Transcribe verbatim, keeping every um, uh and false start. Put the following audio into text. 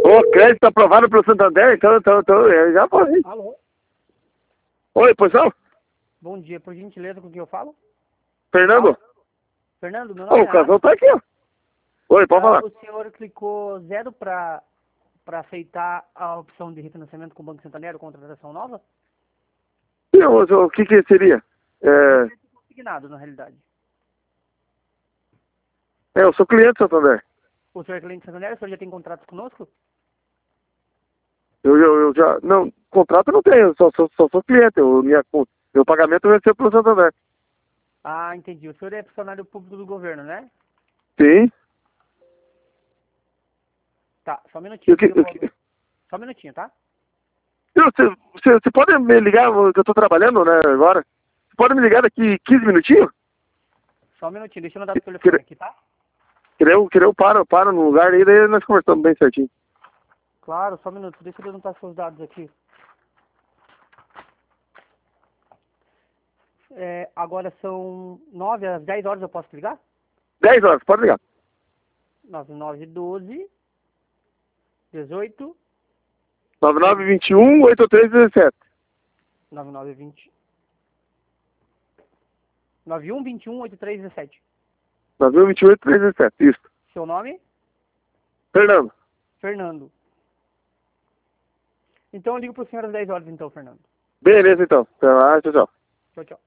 Ô, crédito aprovado pelo Santander, então, então, então eu já falei. Alô? Oi, pessoal? Bom dia, por gentileza, com quem eu falo? Fernando? Fala. Fernando, meu Ô, nome o é Alex. casal tá aqui, ó. Oi, pode Ah, falar. o senhor clicou zero para para aceitar a opção de refinanciamento com o Banco Santander ou contratação nova? E o, o que que seria? É, Consignado, na realidade. é, eu sou cliente do Santander. O senhor é cliente do Santander? O senhor já tem contratos conosco? Eu, eu, eu já, não, contrato eu não tenho, eu só, só, só sou cliente. Eu, minha, meu pagamento vai ser pelo Santander. Ah, entendi. O senhor é funcionário público do governo, né? Sim. Tá, só um E minutinho. o que, Que eu o vou... que, Só um minutinho, tá? você, você, você pode me ligar, que eu tô trabalhando, né, agora? Você pode me ligar daqui quinze minutinhos? Só um minutinho. Deixa eu mandar o telefone Querer, aqui, tá? querer, eu, querer eu paro, eu paro no lugar e daí nós conversamos bem certinho. Claro, só um minuto. Deixa eu anotar seus dados aqui. É, agora são nove às dez horas, eu posso ligar? dez horas, pode ligar. nove, nove, doze, dezoito, nove nove dois um, oito três um sete. nove nove vinte, nove um vinte e um oito três dezessete. nove um dois oito três um sete, isso. Seu nome? Fernando. Fernando. Então eu ligo pro senhor às dez horas então, Fernando. Beleza, então. Até lá, tchau, tchau. Tchau, tchau.